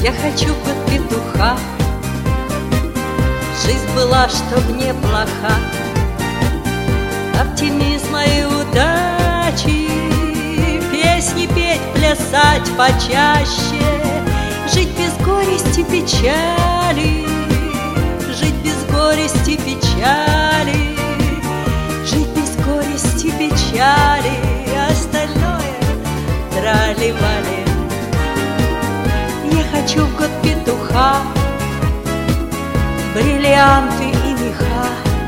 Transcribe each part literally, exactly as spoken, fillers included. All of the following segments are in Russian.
Я хочу в год петуха, жизнь была, чтоб не плоха, оптимизма и удачи, песни петь, плясать почаще, жить без горести, печали, жить без горести, печали, жить без горести, печали, остальное трали-вали. Я хочу в год петуха, бриллианты и меха,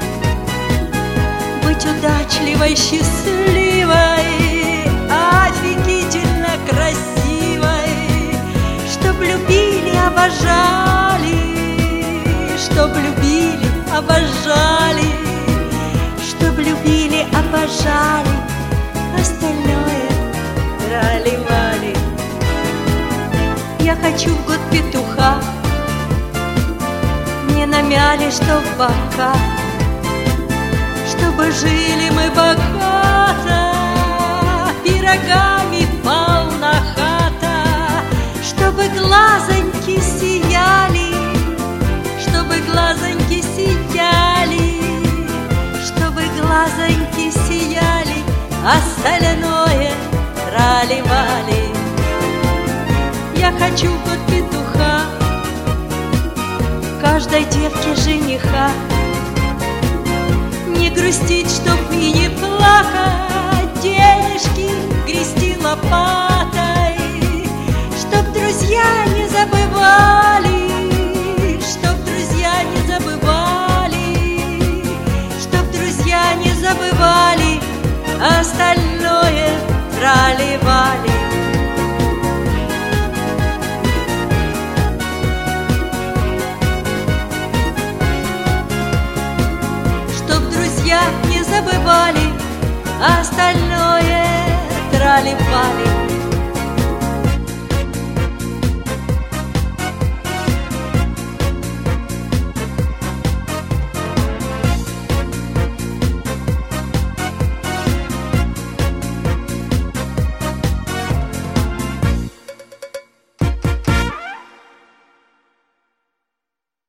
быть удачливой, счастливой, офигительно красивой, чтоб любили, обожали, чтоб любили, обожали, чтоб любили, обожали, остальное трали-вали. Я хочу в год петуха, не намяли, чтоб бока, чтобы жили мы богато, пирогами полна хата, чтобы глазоньки сияли, чтобы глазоньки сияли, чтобы глазоньки сияли, остальное трали-вали. Я хочу в год петуха, каждой девке жениха, не грустить, чтоб и не плакать, денежки грести лопатой, чтоб друзья не забывали, чтоб друзья не забывали, чтоб друзья не забывали, остальное трали-вали. Чтоб друзья не забывали, остальное